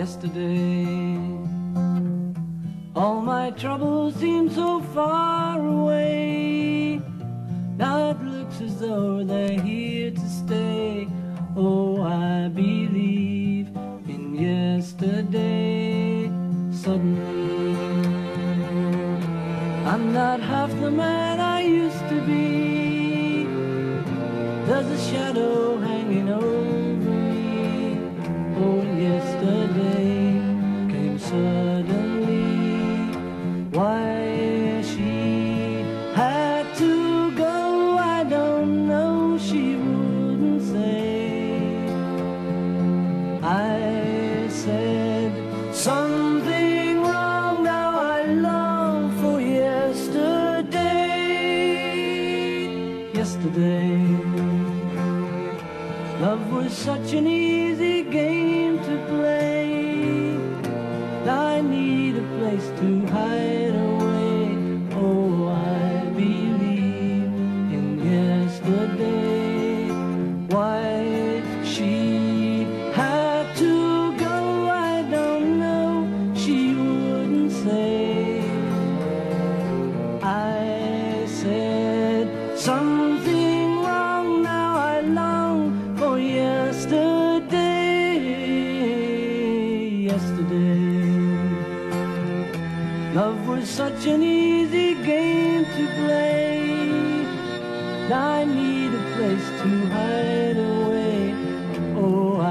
yesterday. All my troubles seem so far away. Now it looks as though they're here to stay. Oh, I believe in yesterday. Suddenly, I'm not half the man I used to be. There's a shadow hanging over me. Oh, yesterday came suddenly. Why she had to go, I don't know, she wouldn't say. I said something wrong, now I long for yesterday. Yesterday, love was such an easy game to play. I need a place to hide away. Oh, I believe in yesterday. Why she had to go, I don't know, she wouldn't say. I said something wrong, now I long for yesterday. Yesterday, love was such an easy game to play. I need a place to hide away. Oh,